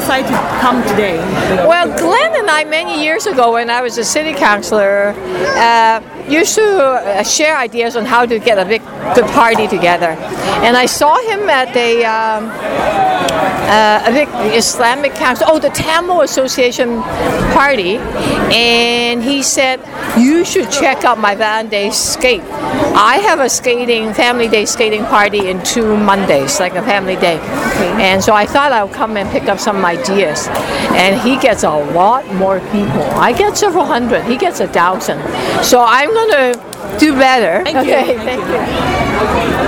decide to come today? Well, Glenn and I, many years ago when I was a city councillor, used to share ideas on how to get a good party together. And I saw him at a big Islamic council, the Tamil Association party, and he said, you should check out my Van Day skate. I have a family day skating party in 2 Mondays, like a family day. Okay. And so I thought I would come and pick up some ideas. And he gets a lot more people. I get several hundred. He gets 1,000. So I'm going to do better. Thank you. Okay, thank you.